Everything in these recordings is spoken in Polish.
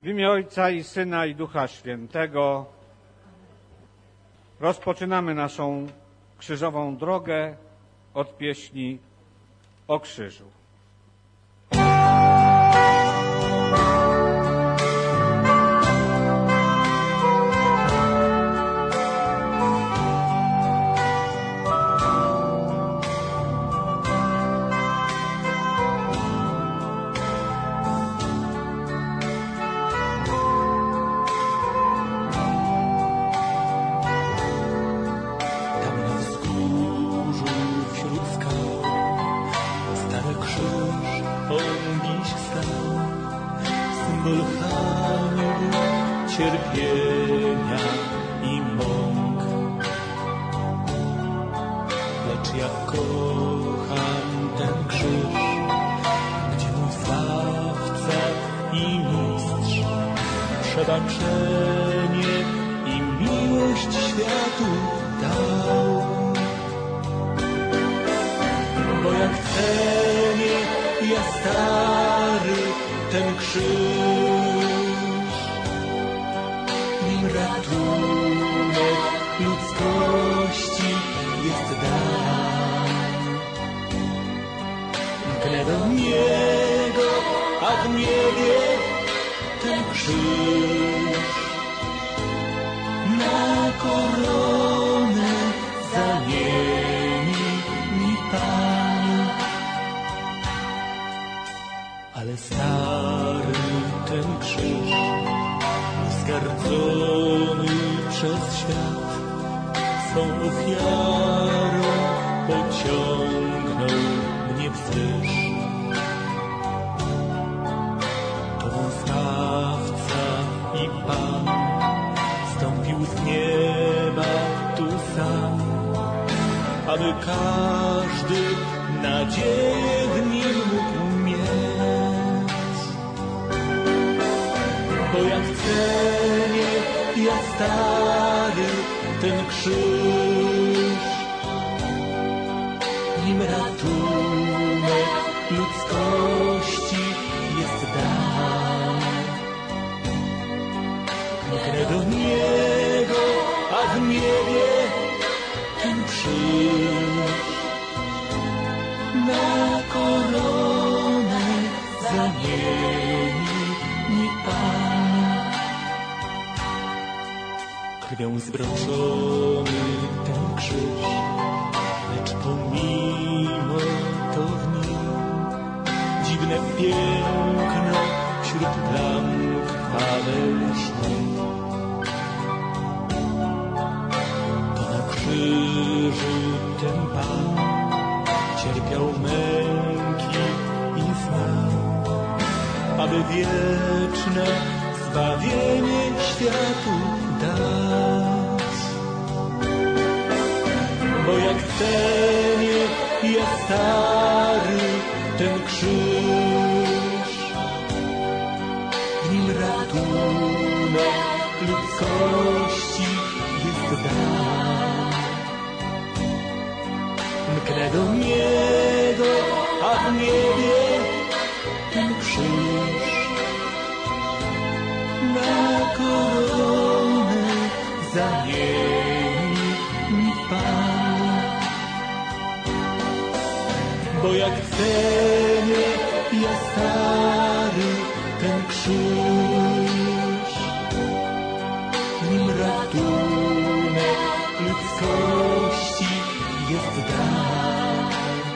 W imię Ojca i Syna i Ducha Świętego rozpoczynamy naszą krzyżową drogę od pieśni o krzyżu. Cierpienia i mąk, lecz ja kocham ten krzyż, gdzie mój Zbawca i Mistrz przebaczenie i miłość światu dał. Bo jak cenię ja stary ten krzyż, ratunek ludzkości jest dar. Mknę do niego, a w niebie ten krzyż na koronę zamieni mi Pan. Ale stary ten krzyż, zgardzony przez świat, swą ofiarą pociągnął mnie wzwyż. To mój Zbawca i Pan stąpił z nieba tu sam, aby każdy nadzieję w nim mógł mieć. Bo jak cenię ja stary ten krzyż, nim ratunek ludzkości jest dar. Mknę do niego, a w niebie ten krzyż na koronę zamieni mi Pan. Krwią zbroczony ten krzyż, lecz pomimo to w nim dziwne piękno wśród plam krwawe śni. To na krzyżu ten Pan cierpiał męki i znał, aby wieczne zbawienie światu dać. Bo jak cenię ja stary ten krzyż, w nim ratunek ludzkości jest dar. Mknę do niego, a w niebie ten krzyż na koronę zamieni mi Pan. Bo jak cenię ja stary ten krzyż, w nim ratunek ludzkości jest dar.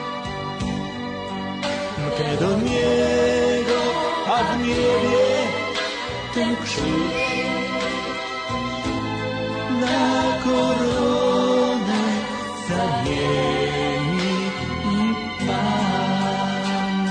Mknę do niego, a w niebie ten krzyż na koronę zamieni mi Pan.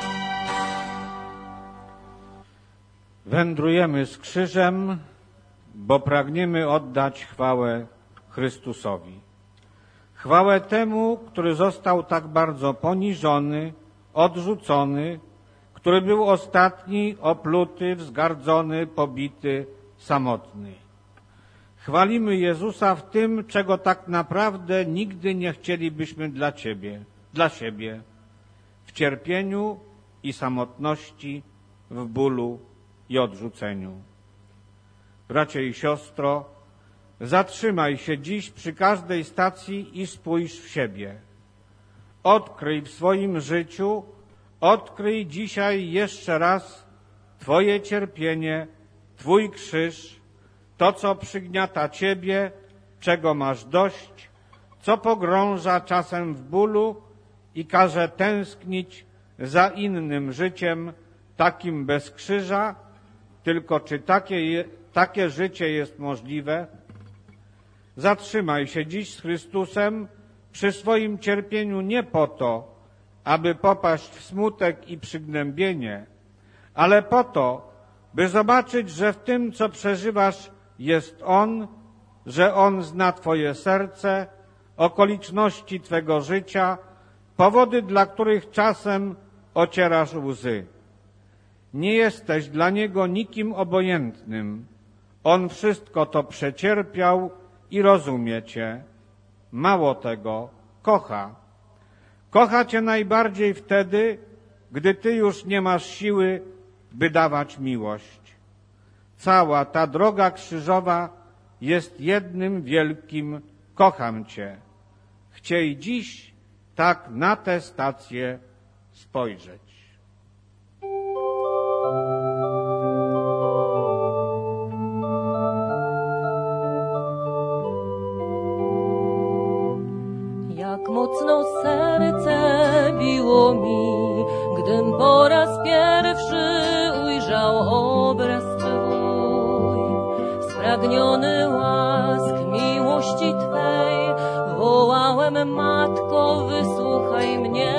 Wędrujemy z krzyżem, bo pragniemy oddać chwałę Chrystusowi. Chwałę temu, który został tak bardzo poniżony, odrzucony, który był ostatni, opluty, wzgardzony, pobity, samotny. Chwalimy Jezusa w tym, czego tak naprawdę nigdy nie chcielibyśmy dla siebie, w cierpieniu i samotności, w bólu i odrzuceniu. Bracie i siostro, zatrzymaj się dziś przy każdej stacji i spójrz w siebie. Odkryj w swoim życiu, odkryj dzisiaj jeszcze raz Twoje cierpienie, Twój krzyż, to, co przygniata Ciebie, czego masz dość, co pogrąża czasem w bólu i każe tęsknić za innym życiem, takim bez krzyża. Tylko czy takie życie jest możliwe? Zatrzymaj się dziś z Chrystusem przy swoim cierpieniu nie po to, aby popaść w smutek i przygnębienie, ale po to, by zobaczyć, że w tym, co przeżywasz, jest On, że On zna Twoje serce, okoliczności Twego życia, powody, dla których czasem ocierasz łzy. Nie jesteś dla Niego nikim obojętnym. On wszystko to przecierpiał i rozumie Cię. Mało tego, kocha. Kocha Cię najbardziej wtedy, gdy Ty już nie masz siły, by dawać miłość. Cała ta droga krzyżowa jest jednym wielkim kocham Cię. Chciej dziś tak na tę stację spojrzeć. Jak mocno serce biło mi, gdym po raz pierwszy ujrzał obraz Twój. Spragniony łask miłości Twej, wołałem: Matko, wysłuchaj mnie.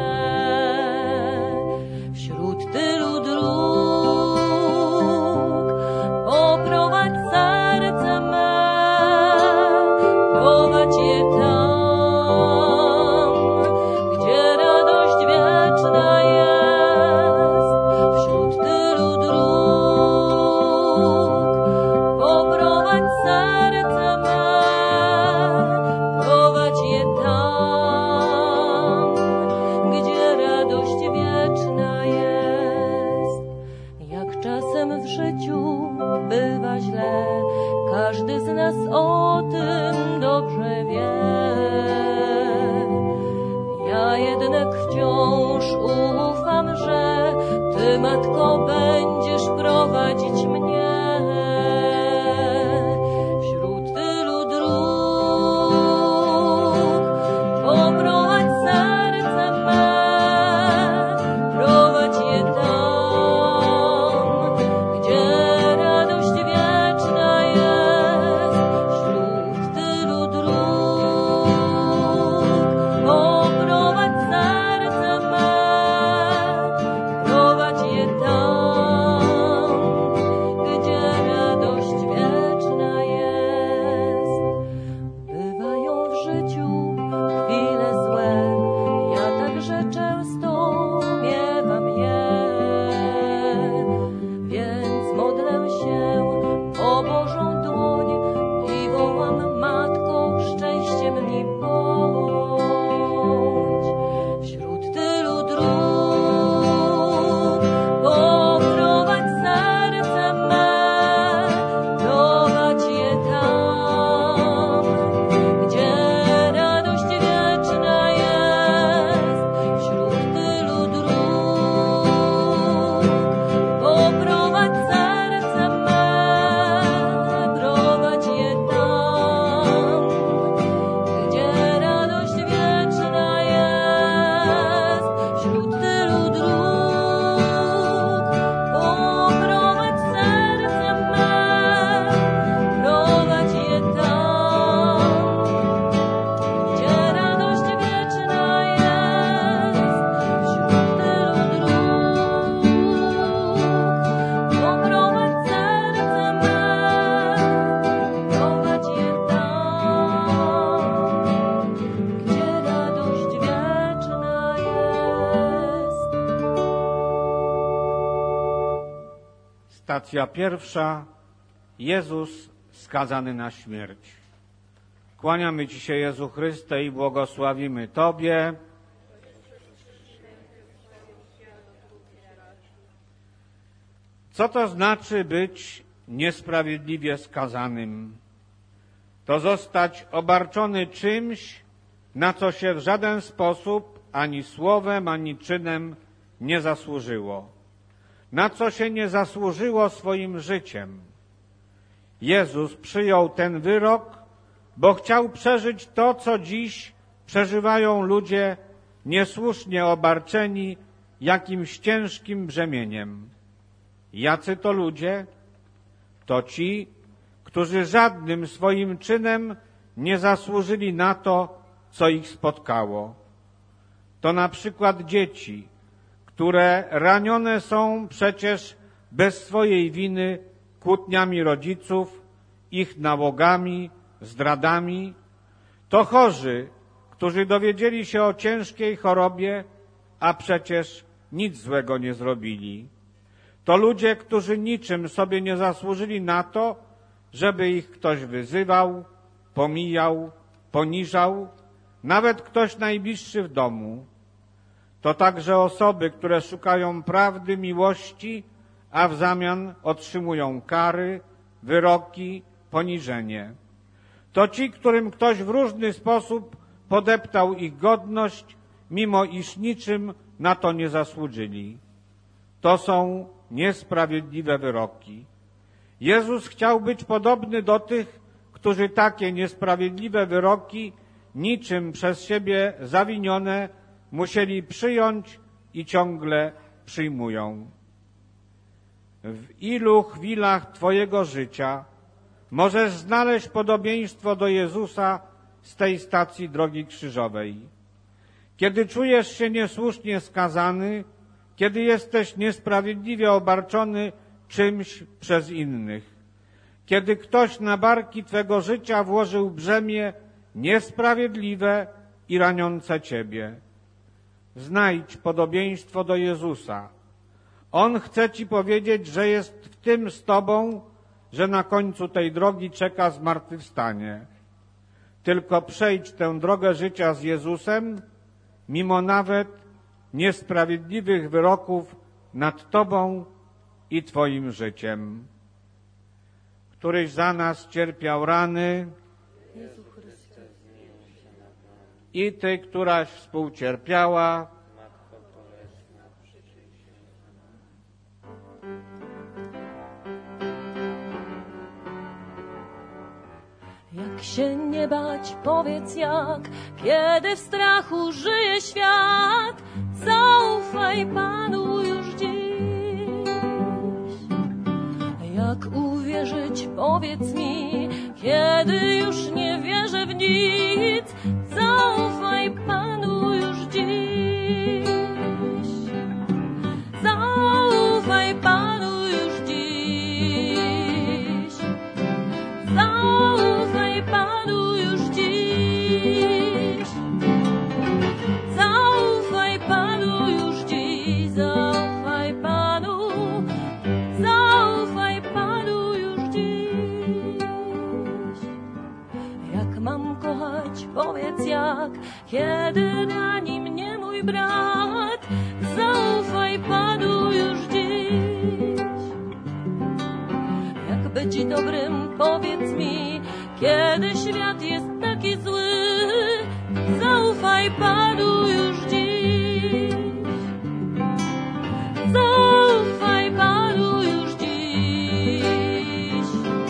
Wśród tylu dróg poprowadź serce me, prowadź je tam, gdzie radość wieczna jest. Wśród tylu dróg poprowadź serce me, prowadź je tam, gdzie radość wieczna jest. Jak czasem w życiu bywa źle, każdy z nas o tym dobrze wie. Ja jednak wciąż ufam, że Ty, Matko, będziesz prowadzić mnie. Wśród tylu dróg poprowadź serce me, prowadź je tam, gdzie radość wieczna jest. Wśród tylu dróg poprowadź serce me, prowadź je tam, gdzie radość wieczna jest. Bywają w życiu chwile złe, ja także często miewam je, więc modlę się o Bożą dłoń i wołam: Matko, szczęściem mi bądź. Wśród tylu dróg poprowadź serce me, prowadź je tam, gdzie radość wieczna jest. Wśród tylu dróg poprowadź serce me, prowadź je tam, gdzie radość wieczna jest. Wśród tylu dróg poprowadź serce me, prowadź je tam, gdzie radość wieczna jest. Wśród tylu dróg poprowadź serce me, prowadź je tam, gdzie radość wieczna jest. Stacja pierwsza. Jezus skazany na śmierć. Kłaniamy Ci się, Jezu Chryste, i błogosławimy Tobie. Co to znaczy być niesprawiedliwie skazanym? To zostać obarczony czymś, na co się w żaden sposób ani słowem, ani czynem nie zasłużyło. Na co się nie zasłużyło swoim życiem. Jezus przyjął ten wyrok, bo chciał przeżyć to, co dziś przeżywają ludzie niesłusznie obarczeni jakimś ciężkim brzemieniem. Jacy to ludzie? To ci, którzy żadnym swoim czynem nie zasłużyli na to, co ich spotkało. To na przykład dzieci, które ranione są przecież bez swojej winy kłótniami rodziców, ich nałogami, zdradami. To chorzy, którzy dowiedzieli się o ciężkiej chorobie, a przecież nic złego nie zrobili. To ludzie, którzy niczym sobie nie zasłużyli na to, żeby ich ktoś wyzywał, pomijał, poniżał, nawet ktoś najbliższy w domu. To także osoby, które szukają prawdy, miłości, a w zamian otrzymują kary, wyroki, poniżenie. To ci, którym ktoś w różny sposób podeptał ich godność, mimo iż niczym na to nie zasłużyli. To są niesprawiedliwe wyroki. Jezus chciał być podobny do tych, którzy takie niesprawiedliwe wyroki, niczym przez siebie zawinione, musieli przyjąć i ciągle przyjmują. W ilu chwilach Twojego życia możesz znaleźć podobieństwo do Jezusa z tej stacji drogi krzyżowej? Kiedy czujesz się niesłusznie skazany, kiedy jesteś niesprawiedliwie obarczony czymś przez innych, kiedy ktoś na barki Twego życia włożył brzemię niesprawiedliwe i raniące Ciebie. Znajdź podobieństwo do Jezusa. On chce Ci powiedzieć, że jest w tym z Tobą, że na końcu tej drogi czeka zmartwychwstanie. Tylko przejdź tę drogę życia z Jezusem, mimo nawet niesprawiedliwych wyroków nad Tobą i Twoim życiem. Któryś za nas cierpiał rany i Ty, któraś współcierpiała, Jak się nie bać, powiedz jak, kiedy w strachu żyje świat, zaufaj Panu już dziś. Jak uwierzyć, powiedz mi, kiedy już nie wierzę w nic, zaufaj Panu już dziś. Zaufaj Panu już dziś. Zaufaj Panu już dziś. Zaufaj Panu już dziś. Zaufaj Panu. Zaufaj Panu już dziś. Jak mam kochać, powiedz jak, kiedy rani mnie mój brat. Zaufaj Panu już dziś. Jak być dobrym, powiedz mi, kiedy świat jest taki zły. Zaufaj Panu już dziś. Zaufaj Panu już dziś.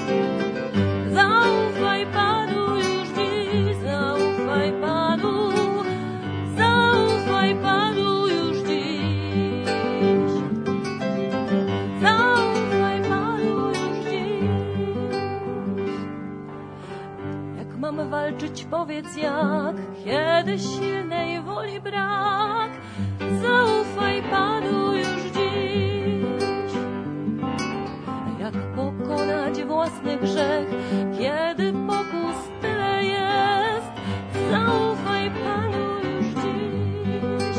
Zaufaj Panu już dziś. Zaufaj Panu. Zaufaj Panu już dziś. Zaufaj Panu już dziś. Jak mam walczyć, powiedz jak, kiedy silnej woli brak. Zaufaj Panu już dziś. Jak pokonać własny grzech, kiedy pokus tyle jest. Zaufaj Panu już dziś.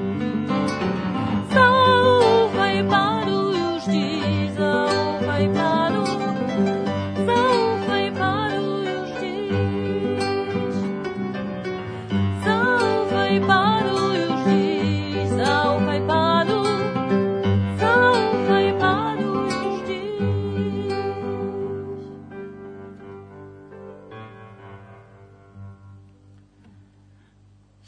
Zaufaj Panu już dziś. Zaufaj Panu. Zaufaj Panu już dziś. Zaufaj Panu już dziś. Zaufaj Panu. Zaufaj Panu już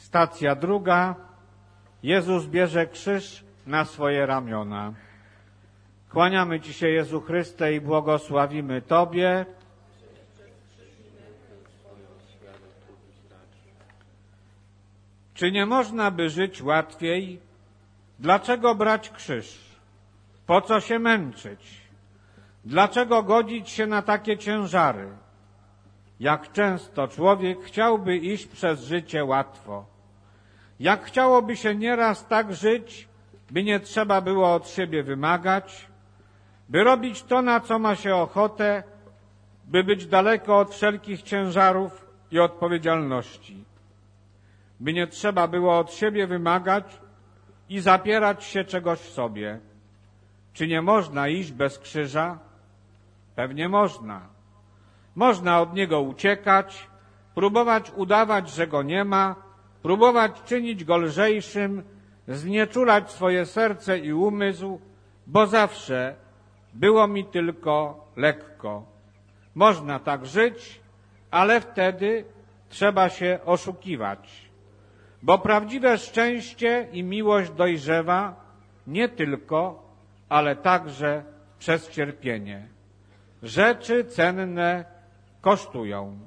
Stacja druga. Jezus bierze krzyż na swoje ramiona. Kłaniamy Ci się, Jezu Chryste, i błogosławimy Tobie. Czy nie można by żyć łatwiej? Dlaczego brać krzyż? Po co się męczyć? Dlaczego godzić się na takie ciężary? Jak często człowiek chciałby iść przez życie łatwo. Jak chciałoby się nieraz tak żyć, by nie trzeba było od siebie wymagać, by robić to, na co ma się ochotę, by być daleko od wszelkich ciężarów i odpowiedzialności. By nie trzeba było od siebie wymagać i zapierać się czegoś w sobie. Czy nie można iść bez krzyża? Pewnie można. Można od niego uciekać, próbować udawać, że go nie ma, próbować czynić go lżejszym, znieczulać swoje serce i umysł, bo zawsze było mi tylko lekko. Można tak żyć, ale wtedy trzeba się oszukiwać, bo prawdziwe szczęście i miłość dojrzewa nie tylko, ale także przez cierpienie. Rzeczy cenne kosztują.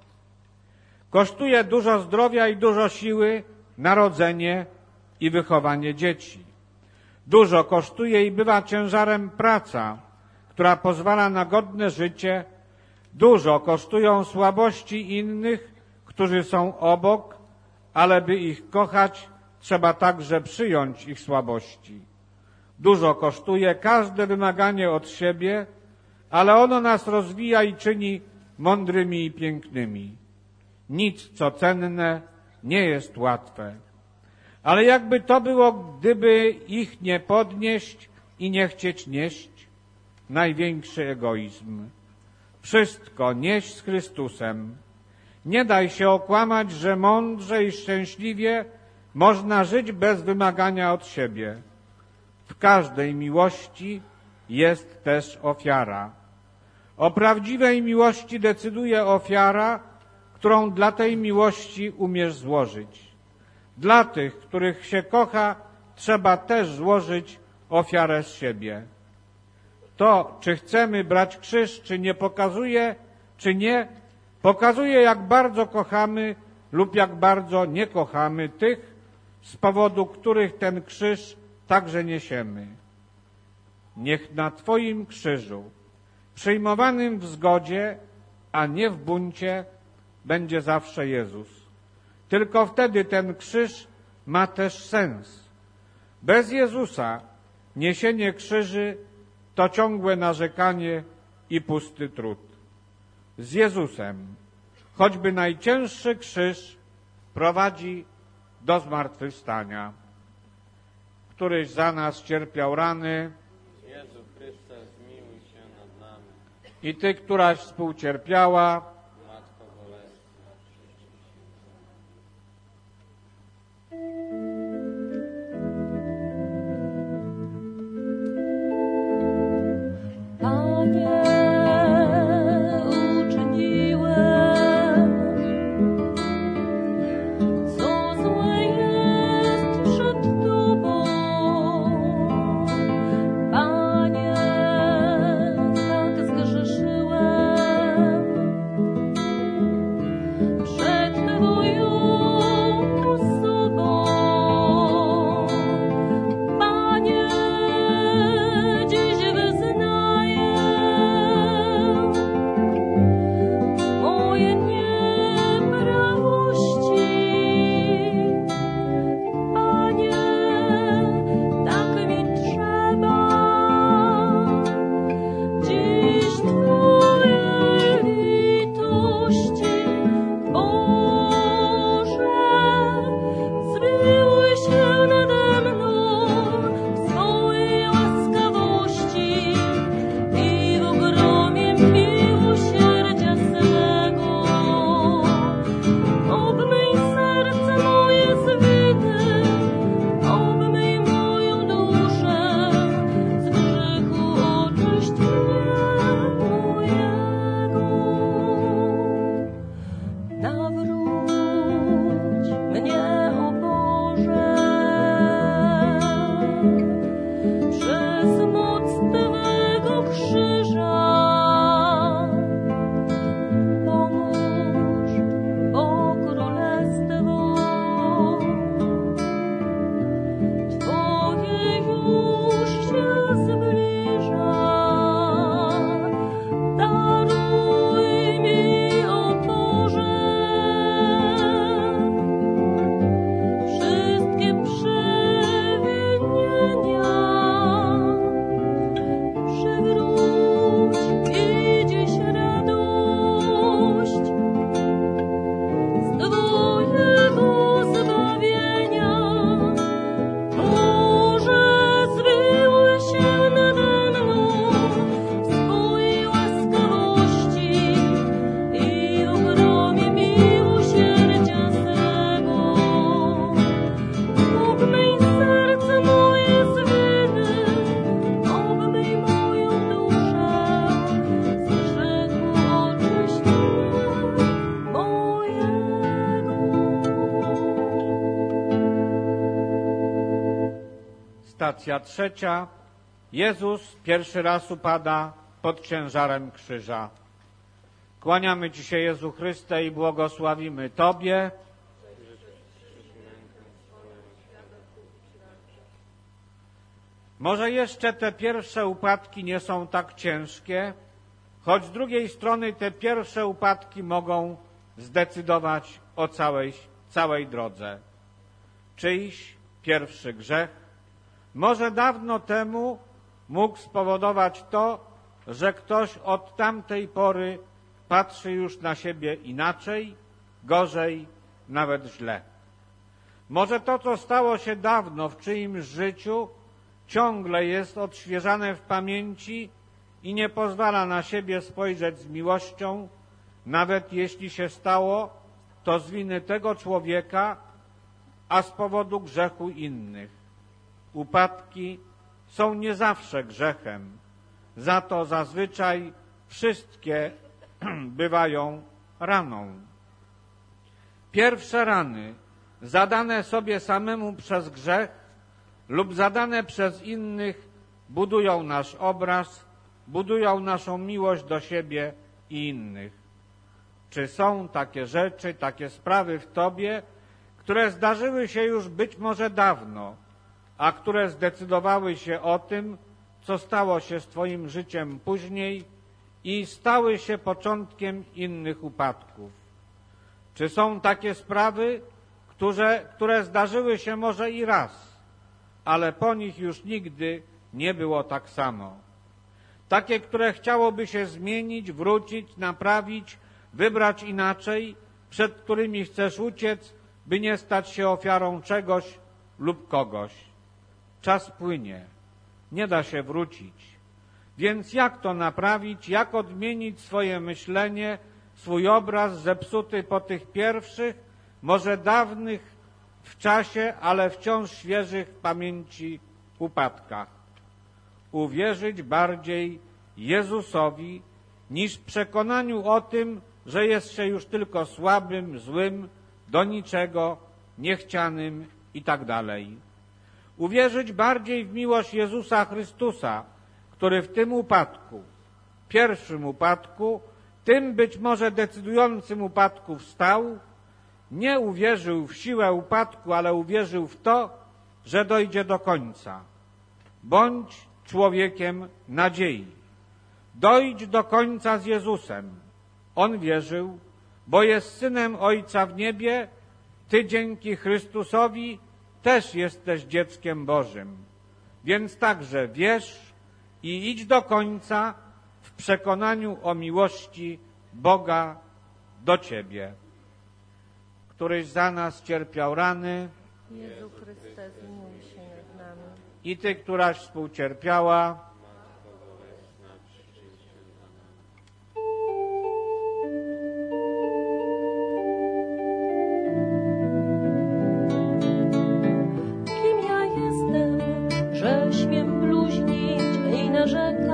Kosztuje dużo zdrowia i dużo siły narodzenie i wychowanie dzieci. Dużo kosztuje i bywa ciężarem praca, która pozwala na godne życie. Dużo kosztują słabości innych, którzy są obok, ale by ich kochać, trzeba także przyjąć ich słabości. Dużo kosztuje każde wymaganie od siebie, ale ono nas rozwija i czyni mądrymi i pięknymi. Nic, co cenne, nie jest łatwe. Ale jakby to było, gdyby ich nie podnieść i nie chcieć nieść? Największy egoizm. Wszystko nieść z Chrystusem. Nie daj się okłamać, że mądrze i szczęśliwie można żyć bez wymagania od siebie. W każdej miłości jest też ofiara. O prawdziwej miłości decyduje ofiara, którą dla tej miłości umiesz złożyć. Dla tych, których się kocha, trzeba też złożyć ofiarę z siebie. To, czy chcemy brać krzyż, czy nie pokazuje, czy nie, pokazuje, jak bardzo kochamy lub jak bardzo nie kochamy tych, z powodu których ten krzyż także niesiemy. Niech na Twoim krzyżu, przyjmowanym w zgodzie, a nie w buncie, będzie zawsze Jezus. Tylko wtedy ten krzyż ma też sens. Bez Jezusa niesienie krzyży to ciągłe narzekanie i pusty trud. Z Jezusem, choćby najcięższy krzyż, prowadzi do zmartwychwstania. Któryś za nas cierpiał rany, Jezu Chryste, zmiłuj się nad nami. I Ty, któraś współcierpiała, Matko Bolesna, Panie, uczyniłem, co złe jest przed Tobą. Panie, tak zgrzeszyłem, Stacja trzecia. Jezus pierwszy raz upada pod ciężarem krzyża. Kłaniamy Ci się, Jezu Chryste, i błogosławimy Tobie. Może jeszcze te pierwsze upadki nie są tak ciężkie, choć z drugiej strony te pierwsze upadki mogą zdecydować o całej drodze. Czyjś pierwszy grzech może dawno temu mógł spowodować to, że ktoś od tamtej pory patrzy już na siebie inaczej, gorzej, nawet źle. Może to, co stało się dawno w czyimś życiu, ciągle jest odświeżane w pamięci i nie pozwala na siebie spojrzeć z miłością, nawet jeśli się stało to z winy tego człowieka, a z powodu grzechu innych. Upadki są nie zawsze grzechem, za to zazwyczaj wszystkie bywają raną. Pierwsze rany zadane sobie samemu przez grzech lub zadane przez innych budują nasz obraz, budują naszą miłość do siebie i innych. Czy są takie rzeczy, takie sprawy w Tobie, które zdarzyły się już być może dawno, a które zdecydowały się o tym, co stało się z Twoim życiem później i stały się początkiem innych upadków? Czy są takie sprawy, które zdarzyły się może i raz, ale po nich już nigdy nie było tak samo? Takie, które chciałoby się zmienić, wrócić, naprawić, wybrać inaczej, przed którymi chcesz uciec, by nie stać się ofiarą czegoś lub kogoś. Czas płynie, nie da się wrócić. Więc jak to naprawić, jak odmienić swoje myślenie, swój obraz zepsuty po tych pierwszych, może dawnych w czasie, ale wciąż świeżych w pamięci upadkach? Uwierzyć bardziej Jezusowi niż przekonaniu o tym, że jest się już tylko słabym, złym, do niczego, niechcianym i tak dalej. Uwierzyć bardziej w miłość Jezusa Chrystusa, który w tym upadku, pierwszym upadku, tym być może decydującym upadku wstał, nie uwierzył w siłę upadku, ale uwierzył w to, że dojdzie do końca. Bądź człowiekiem nadziei. Dojdź do końca z Jezusem. On wierzył, bo jest Synem Ojca w niebie, Ty dzięki Chrystusowi też jesteś dzieckiem Bożym. Więc także wierz i idź do końca w przekonaniu o miłości Boga do Ciebie. Któryś za nas cierpiał rany, Jezu Chryste, zmiłuj się nad nami. i Ty, któraś współcierpiała, Kim ja jestem, że śmiem bluźnić i narzekać?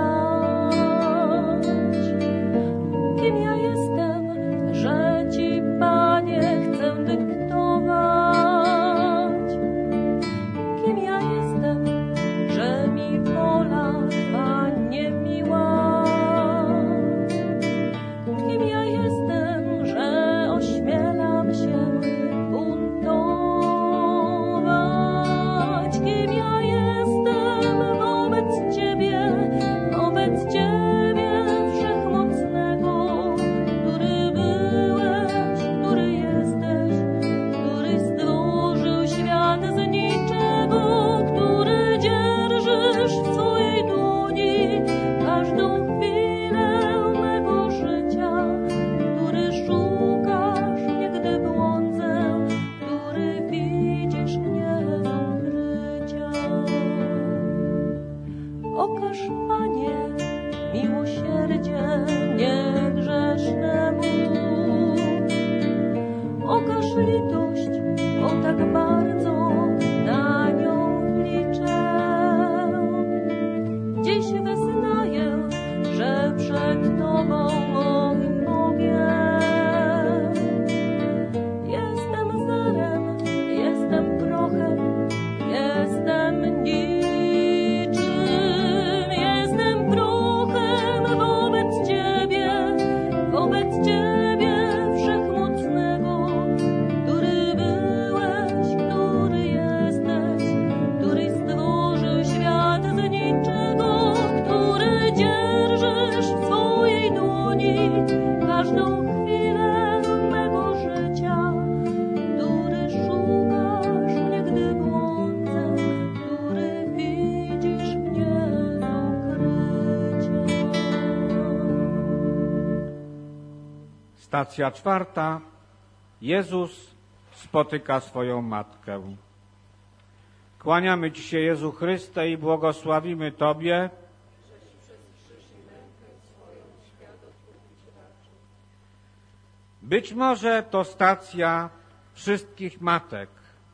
Kim ja jestem, że Ci, Panie, chcę dyktować? Kim ja jestem, że mi wola Stacja 4. Jezus spotyka swoją matkę. Kłaniamy Ci się, Jezu Chryste, i błogosławimy Tobie, być może to stacja wszystkich matek.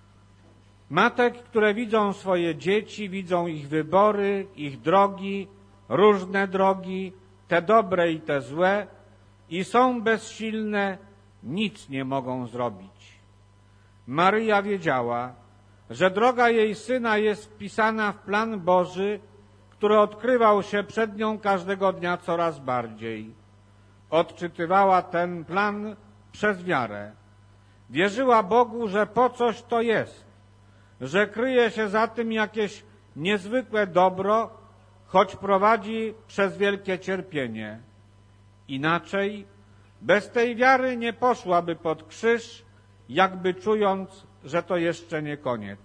Matek, które widzą swoje dzieci, widzą ich wybory, ich drogi, różne drogi, te dobre i te złe, i są bezsilne, nic nie mogą zrobić. Maryja wiedziała, że droga jej Syna jest wpisana w plan Boży, który odkrywał się przed nią każdego dnia coraz bardziej. Odczytywała ten plan przez wiarę. Wierzyła Bogu, że po coś to jest, że kryje się za tym jakieś niezwykłe dobro, choć prowadzi przez wielkie cierpienie. Inaczej, bez tej wiary nie poszłaby pod krzyż, jakby czując, że to jeszcze nie koniec.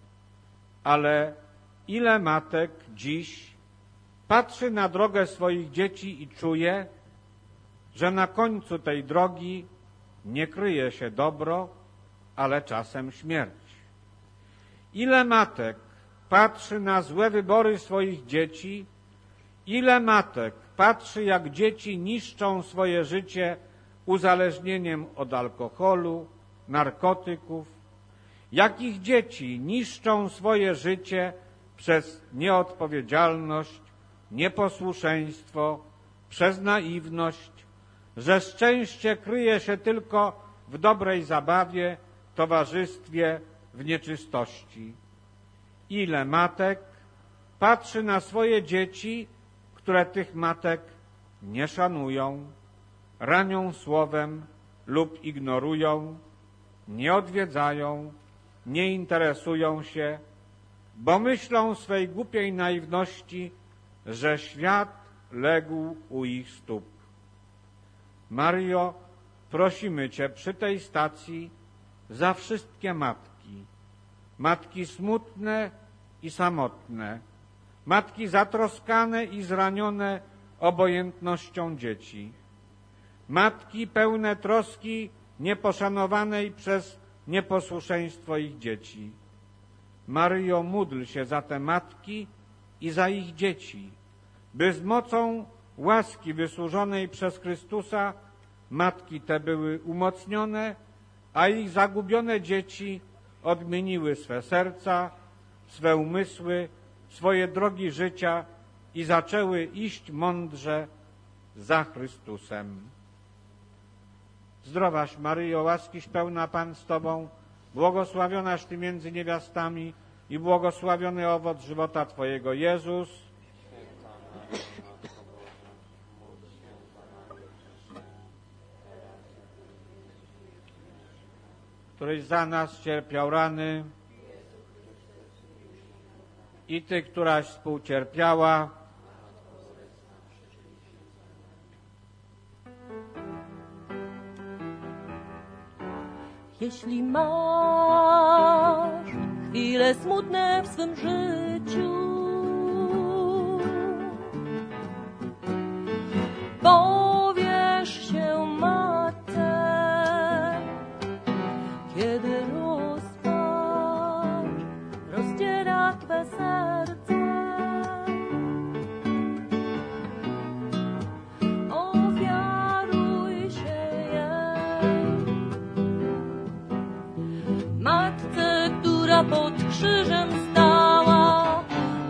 Ale ile matek dziś patrzy na drogę swoich dzieci i czuje, że na końcu tej drogi nie kryje się dobro, ale czasem śmierć. Ile matek patrzy na złe wybory swoich dzieci, ile matek patrzy, jak dzieci niszczą swoje życie uzależnieniem od alkoholu, narkotyków, jak ich dzieci niszczą swoje życie przez nieodpowiedzialność, nieposłuszeństwo, przez naiwność, że szczęście kryje się tylko w dobrej zabawie, towarzystwie, w nieczystości. Ile matek patrzy na swoje dzieci, które tych matek nie szanują, ranią słowem lub ignorują, nie odwiedzają, nie interesują się, bo myślą w swej głupiej naiwności, że świat legł u ich stóp. Maryjo, prosimy Cię przy tej stacji za wszystkie matki, matki smutne i samotne, matki zatroskane i zranione obojętnością dzieci, matki pełne troski nieposzanowanej przez nieposłuszeństwo ich dzieci. Maryjo, módl się za te matki i za ich dzieci, by z mocą łaski wysłużonej przez Chrystusa matki te były umocnione, a ich zagubione dzieci odmieniły swe serca, swe umysły, swoje drogi życia i zaczęły iść mądrze za Chrystusem. Zdrowaś Maryjo, łaskiś pełna, Pan z Tobą, błogosławionaś Ty między niewiastami i błogosławiony owoc żywota Twojego, Jezus. Któryś za nas cierpiał rany, i Ty, któraś współcierpiała. Jeśli masz chwile smutne w swym życiu, powierz się matce, kiedy rozpacz rozdziera Twe serce. Ofiaruj się jej, matce, która pod krzyżem stała,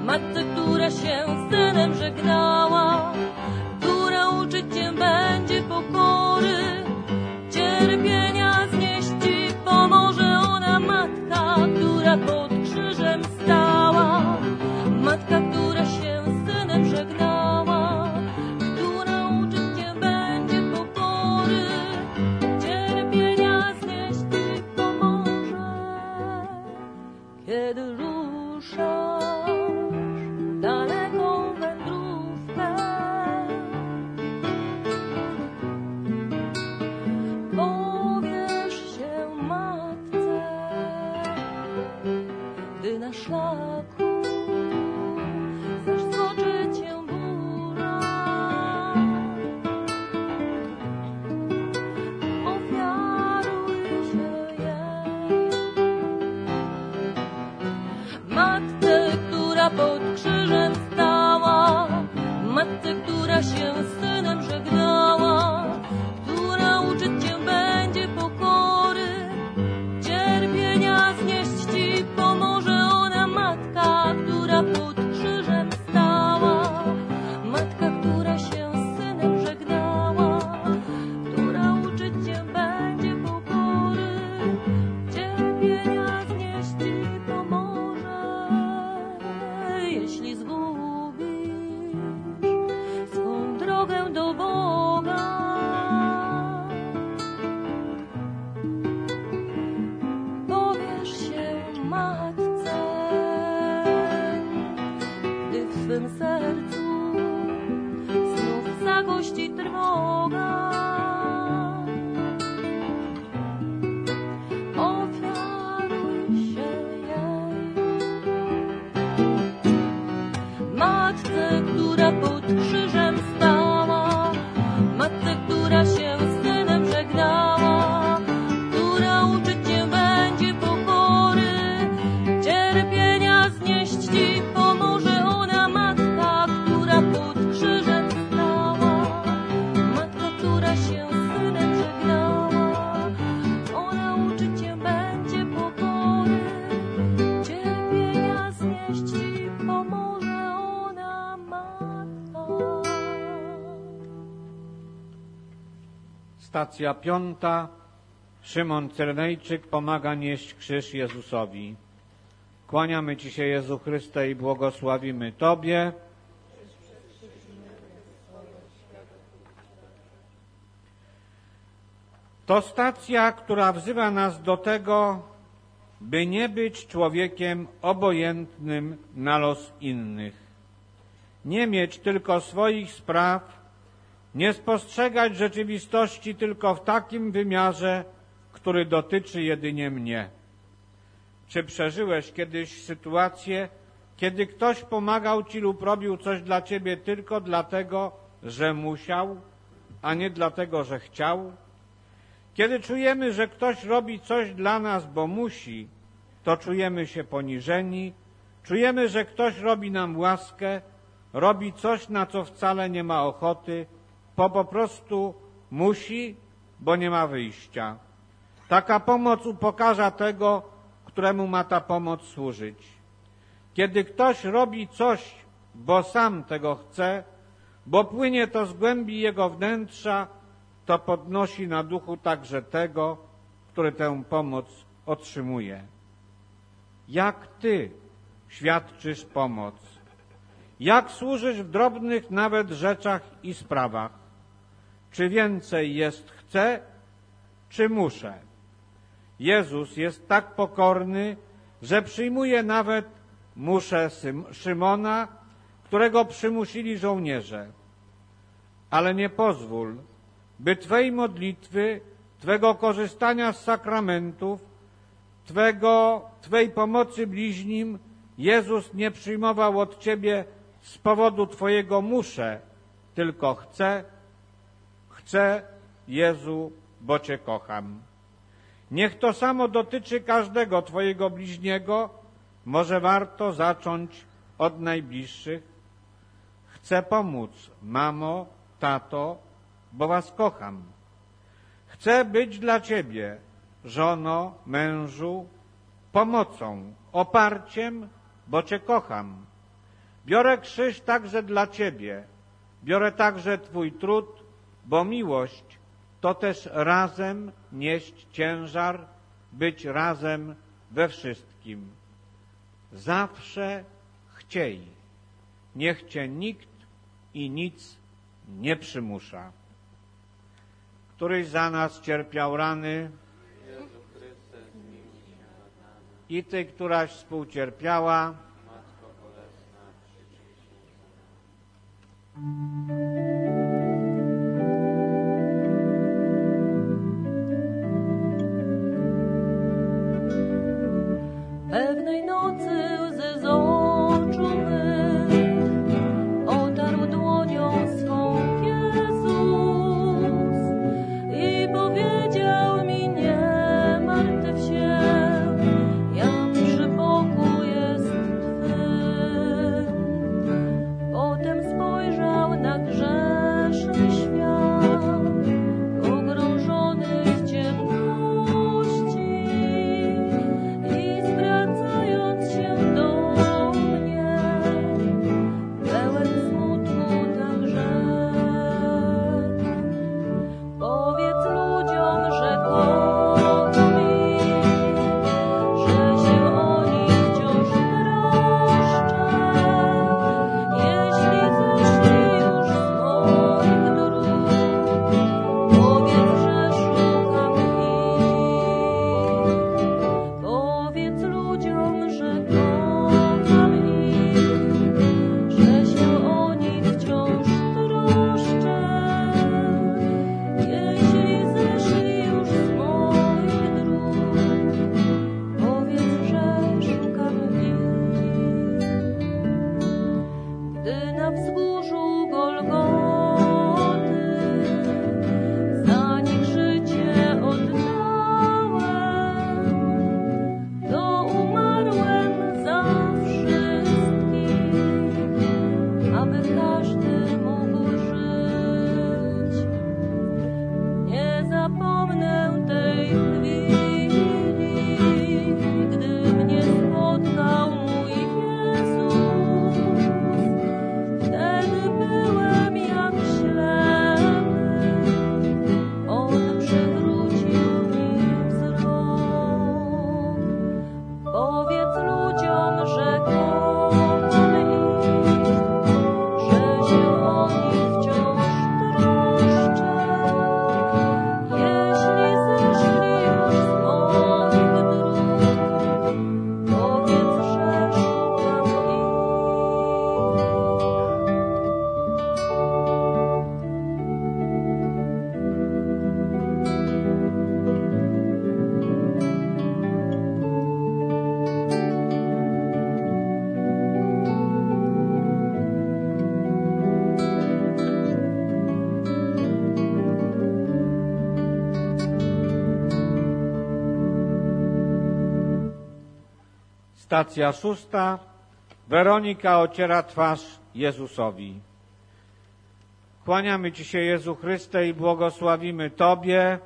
która się z Synem żegnała, która uczyć Cię będzie pokory, cierpienia znieść Ci pomoże ona, matka, która pod krzyżem stała, matka, która się z Synem żegnała, która uczyć Cię będzie pokory, cierpienia znieść Ci pomoże. Jeśli zgubisz swą drogę do Boga, powiesz się matce, gdy w swym sercu znów zagości trwoga. Ofiaruj się jej, matce, która pod krzyżem stała, matce, która się z Synem żegnała, która uczyć Cię będzie pokory, cierpienia znieść Ci pomoże ona, matka, która pod krzyżem stała, matka, która się z Synem żegnała, ona uczyć Cię będzie pokory, cierpienia znieść Ci pomoże ona, matka. Stacja 5. Szymon Cyrnejczyk pomaga nieść krzyż Jezusowi. Kłaniamy Ci się, Jezu Chryste, i błogosławimy Tobie. To stacja, która wzywa nas do tego, by nie być człowiekiem obojętnym na los innych, nie mieć tylko swoich spraw, nie spostrzegać rzeczywistości tylko w takim wymiarze, który dotyczy jedynie mnie. Czy przeżyłeś kiedyś sytuację, kiedy ktoś pomagał Ci lub robił coś dla Ciebie tylko dlatego, że musiał, a nie dlatego, że chciał? Kiedy czujemy, że ktoś robi coś dla nas, bo musi, to czujemy się poniżeni, czujemy, że ktoś robi nam łaskę, robi coś, na co wcale nie ma ochoty, po prostu musi, bo nie ma wyjścia. Taka pomoc upokarza tego, któremu ma ta pomoc służyć. Kiedy ktoś robi coś, bo sam tego chce, bo płynie to z głębi jego wnętrza, to podnosi na duchu także tego, który tę pomoc otrzymuje. Jak Ty świadczysz pomoc? Jak służysz w drobnych nawet rzeczach i sprawach? Czy więcej jest chcę, czy muszę? Jezus jest tak pokorny, że przyjmuje nawet muszę Szymona, którego przymusili żołnierze. Ale nie pozwól, by Twej modlitwy, Twego korzystania z sakramentów, Twej pomocy bliźnim Jezus nie przyjmował od Ciebie z powodu Twojego muszę, tylko chcę, Jezu, bo Cię kocham. Niech to samo dotyczy każdego Twojego bliźniego, może warto zacząć od najbliższych. Chcę pomóc, mamo, tato, bo Was kocham. Chcę być dla Ciebie, żono, mężu, pomocą, oparciem, bo Cię kocham. Biorę krzyż także dla Ciebie, biorę także Twój trud, bo miłość to też razem nieść ciężar, być razem we wszystkim. Zawsze chciej, niech Cię nikt i nic nie przymusza. Któryś za nas cierpiał rany, Jezu Chryste, zmiłuj się nad nami. i Ty, któraś współcierpiała, Matko Bolesna, przyczyn się za nami. Pewnej nocy łzy z oczu mych otarł dłonią swą Jezus i powiedział mi: nie martw się, jam przy boku jest Twym. Potem spojrzał na grzech Stacja 6. Weronika ociera twarz Jezusowi. Kłaniamy Ci się, Jezu Chryste, i błogosławimy Tobie,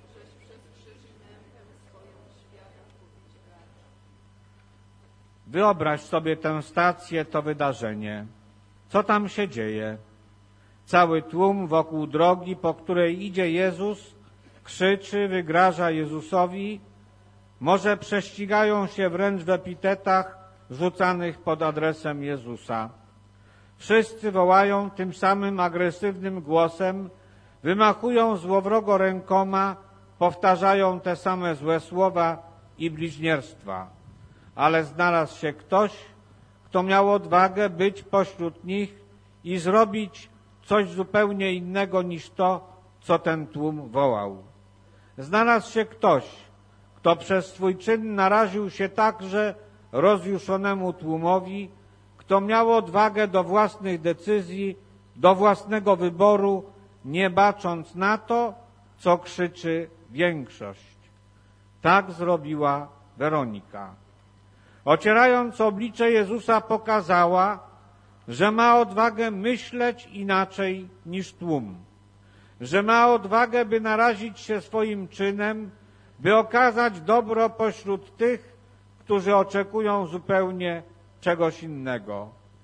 Wyobraź sobie tę stację, to wydarzenie. Co tam się dzieje? Cały tłum wokół drogi, po której idzie Jezus, krzyczy, wygraża Jezusowi, może prześcigają się wręcz w epitetach rzucanych pod adresem Jezusa. Wszyscy wołają tym samym agresywnym głosem, wymachują złowrogo rękoma, powtarzają te same złe słowa i bliźnierstwa. Ale znalazł się ktoś, kto miał odwagę być pośród nich i zrobić coś zupełnie innego niż to, co ten tłum wołał. Znalazł się ktoś, kto przez swój czyn naraził się także rozjuszonemu tłumowi, kto miał odwagę do własnych decyzji, do własnego wyboru, nie bacząc na to, co krzyczy większość. Tak zrobiła Weronika. Ocierając oblicze Jezusa, pokazała, że ma odwagę myśleć inaczej niż tłum, że ma odwagę, by narazić się swoim czynem, by okazać dobro pośród tych, którzy oczekują zupełnie czegoś innego.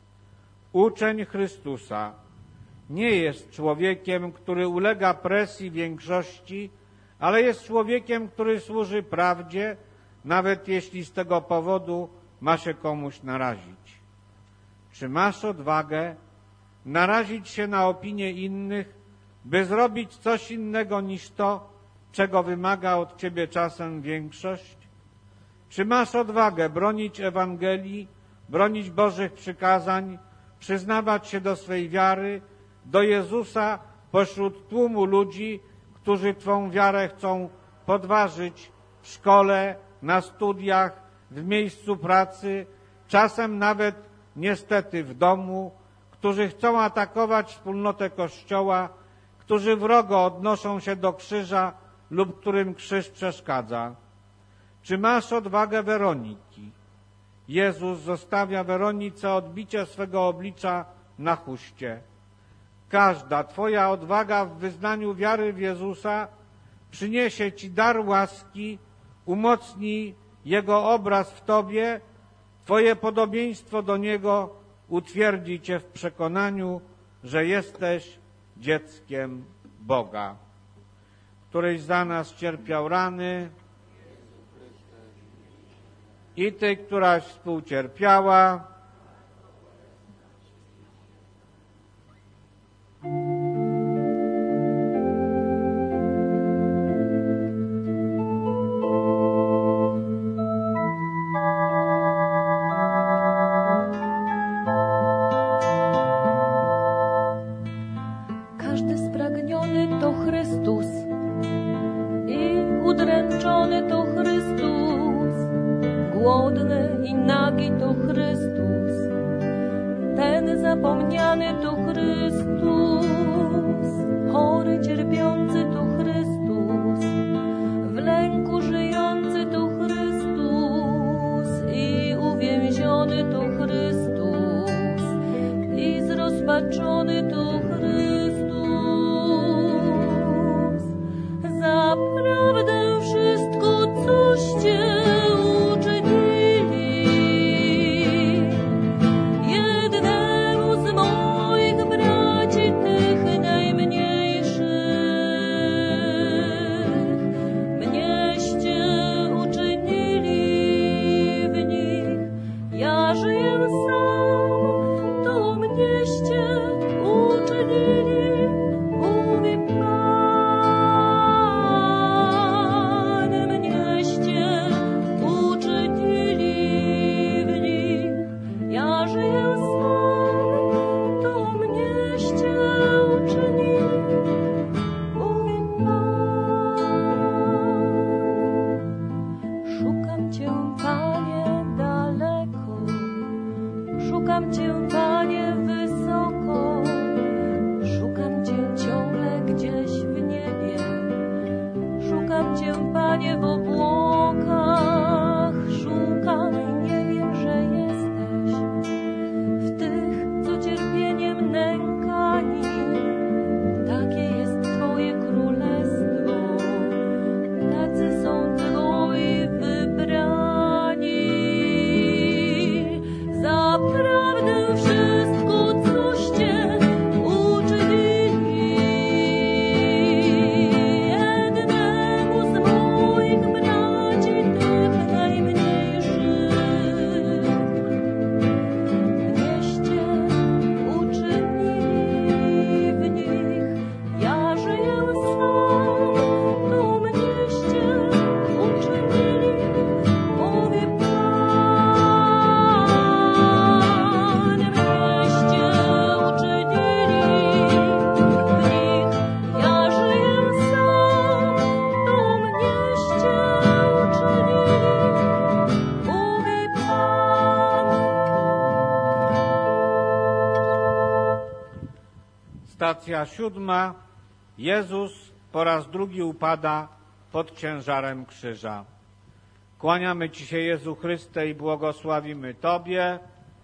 Uczeń Chrystusa nie jest człowiekiem, który ulega presji większości, ale jest człowiekiem, który służy prawdzie, nawet jeśli z tego powodu ma się komuś narazić. Czy masz odwagę narazić się na opinię innych, by zrobić coś innego niż to, czego wymaga od ciebie czasem większość? Czy masz odwagę bronić Ewangelii, bronić Bożych przykazań, przyznawać się do swej wiary, do Jezusa pośród tłumu ludzi, którzy twą wiarę chcą podważyć w szkole, na studiach, w miejscu pracy, czasem nawet niestety w domu, którzy chcą atakować wspólnotę Kościoła, którzy wrogo odnoszą się do krzyża lub którym krzyż przeszkadza? Czy masz odwagę Weroniki? Jezus zostawia Weronice odbicie swego oblicza na chuście. Każda twoja odwaga w wyznaniu wiary w Jezusa przyniesie ci dar łaski, umocni Jego obraz w tobie, twoje podobieństwo do Niego utwierdzi cię w przekonaniu, że jesteś dzieckiem Boga, któryś za nas cierpiał rany, i ty, któraś współcierpiała, Każdy spragniony to Chrystus i udręczony to Chrystus, głodny i nagi to Chrystus, ten zapomniany to Chrystus, chory, cierpiący to Chrystus, w lęku żyjący to Chrystus i uwięziony to Chrystus i zrozpaczony to Chrystus. Zaprawdę wszystko, coście uczynili jednemu z moich braci tych najmniejszych, mnieście uczynili w nich. Ja żyję sam, to mnieście uczynili, mówi Pan, mnieście uczynili w nich. Ja żyję sam, to mnieście uczynili, mówi Pan. Szukam Cię, Panie, daleko, szukam Cię, Panie, wysoko, szukam Cię ciągle gdzieś w niebie, szukam Cię, Panie, w obłokach, szukam i nie wiem, Stacja 7. Jezus po raz drugi upada pod ciężarem krzyża. Kłaniamy Ci się, Jezu Chryste, i błogosławimy Tobie.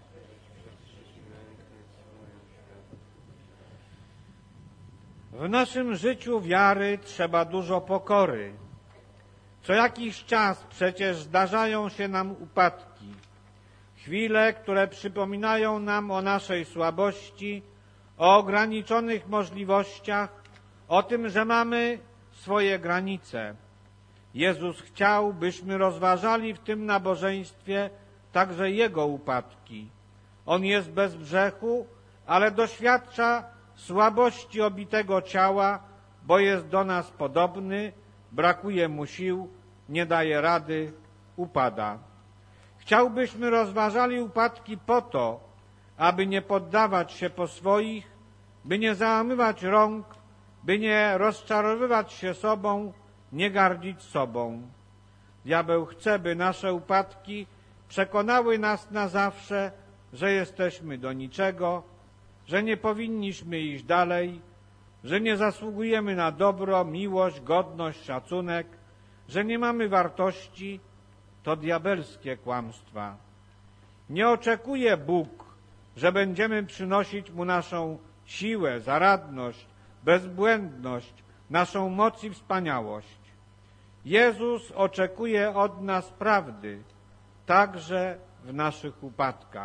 W naszym życiu wiary trzeba dużo pokory. Co jakiś czas przecież zdarzają się nam upadki. Chwile, które przypominają nam o naszej słabości, o ograniczonych możliwościach, o tym, że mamy swoje granice. Jezus chciał, byśmy rozważali w tym nabożeństwie także Jego upadki. On jest bez grzechu, ale doświadcza słabości obitego ciała, bo jest do nas podobny, brakuje mu sił, nie daje rady, upada. Chciałbyśmy rozważali upadki po to, aby nie poddawać się po swoich, by nie załamywać rąk, by nie rozczarowywać się sobą, nie gardzić sobą. Diabeł chce, by nasze upadki przekonały nas na zawsze, że jesteśmy do niczego, że nie powinniśmy iść dalej, że nie zasługujemy na dobro, miłość, godność, szacunek, że nie mamy wartości. To diabelskie kłamstwa. Nie oczekuje Bóg, że będziemy przynosić Mu naszą siłę, zaradność, bezbłędność, naszą moc i wspaniałość. Jezus oczekuje od nas prawdy, także w naszych upadkach.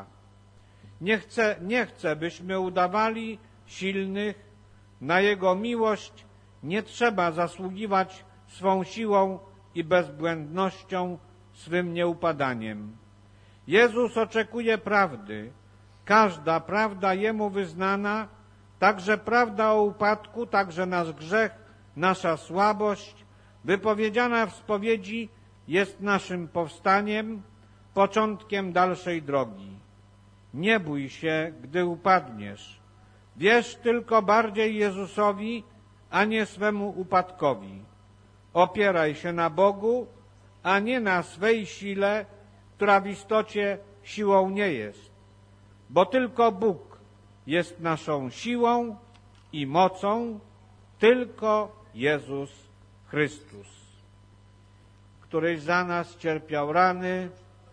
Nie chce, byśmy udawali silnych. Na Jego miłość nie trzeba zasługiwać swą siłą i bezbłędnością, swym nieupadaniem. Jezus oczekuje prawdy. Każda prawda Jemu wyznana, także prawda o upadku, także nasz grzech, nasza słabość, wypowiedziana w spowiedzi, jest naszym powstaniem, początkiem dalszej drogi. Nie bój się, gdy upadniesz. Wierz tylko bardziej Jezusowi, a nie swemu upadkowi. Opieraj się na Bogu, a nie na swej sile, która w istocie siłą nie jest. Bo tylko Bóg jest naszą siłą i mocą, tylko Jezus Chrystus, któryś za nas cierpiał rany,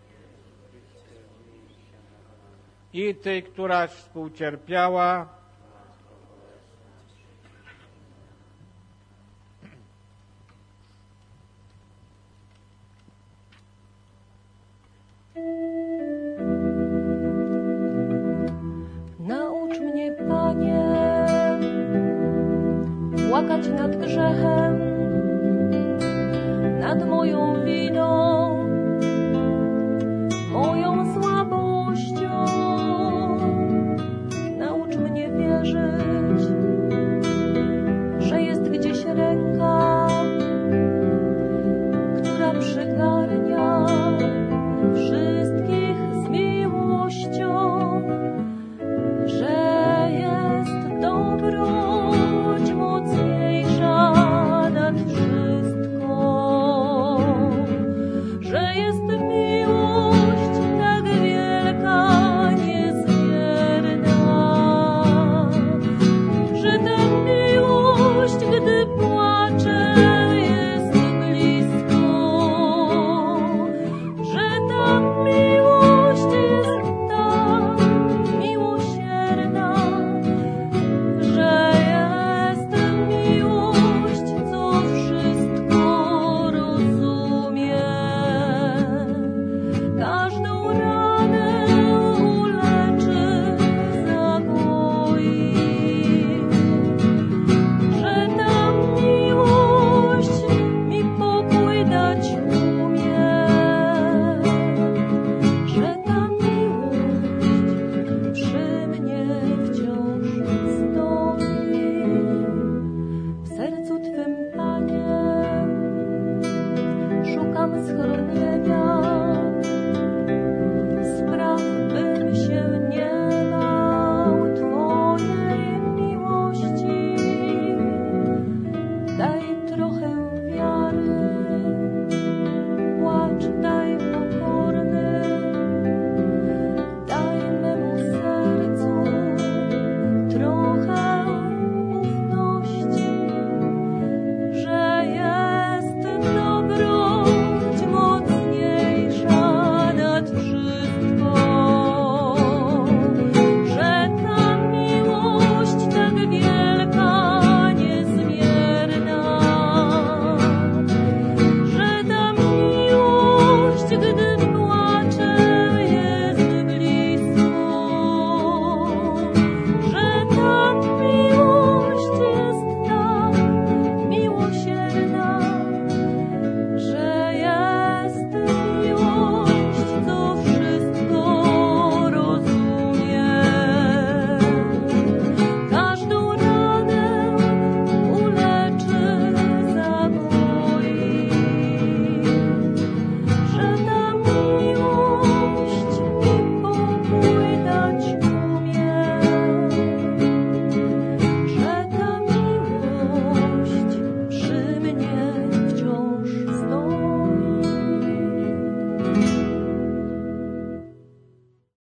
i Ty, któraś współcierpiała, Naucz mnie, Panie, płakać nad grzechem, nad moją winą, moją słabością. Naucz mnie wierzyć, że jest gdzieś ręka, która przygarnia wszystkich z miłością, że jest dobroć mocniejsza nad wszystko, że jest miłość tak wielka, niezmierna, że ta miłość, gdy płacze, jest blisko, że ta miłość jest tak miłosierna, że jest miłość, co wszystko rozumie. Każdą ranę uleczy, zagoi, że ta miłość mi pokój dać umie, że ta miłość przy mnie wciąż stoi. W sercu Twym, Panie, szukam schronienia.